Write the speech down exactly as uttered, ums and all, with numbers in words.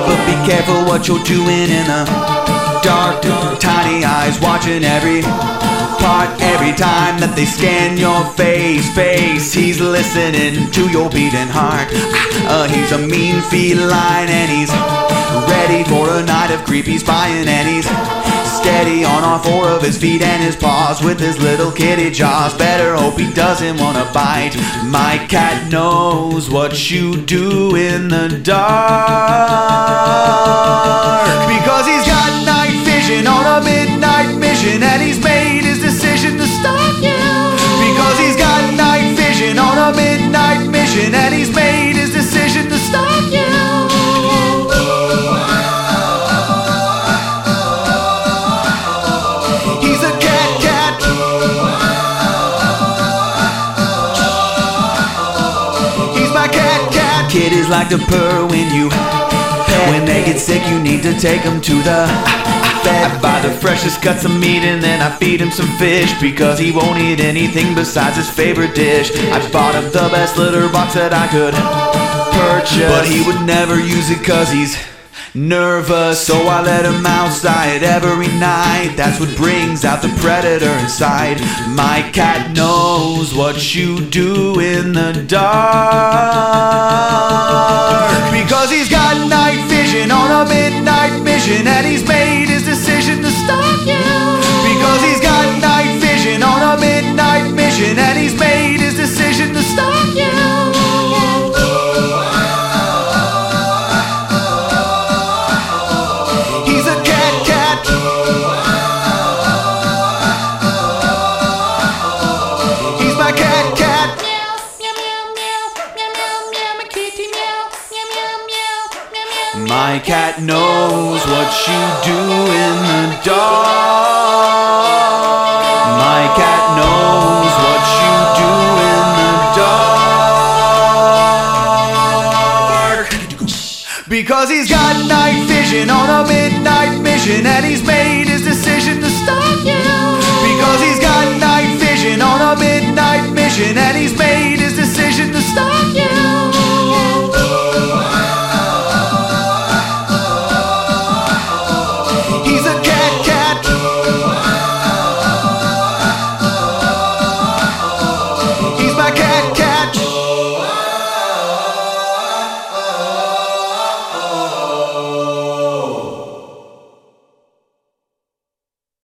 but be careful what you're doing in the dark. Tiny eyes watching every part, every time that they scan your face. Face, he's listening to your beating heart. Uh, he's a mean feline and he's ready for a night of creepy spying, and he's steady on all four of his feet and his paws with his little kitty jaws. Better hope he doesn't wanna bite. My cat knows what you do in the dark, because he's got night vision on a midnight mission, and he's made his decision to stalk you. Because he's got night vision on a midnight mission, and he's made his decision to stalk you. Kitties like to purr when you pet. When they get sick you need to take them to the vet. I buy the freshest cuts of meat and then I feed him some fish, because he won't eat anything besides his favorite dish. I bought him the best litter box that I could purchase, but he would never use it cause he's nervous. So I let him outside every night. That's what brings out the predator inside. My cat knows what you do in the dark, because he's got night vision on a midnight mission, and he's made his decision to stalk you. Because he's got night vision on a midnight mission, and he's made his decision to stalk you. My cat knows what you do in the dark. My cat knows what you do in the dark, because he's got night vision on a midnight mission, and he's made his decision to stalk you. Because he's got night vision on a midnight mission, and he's made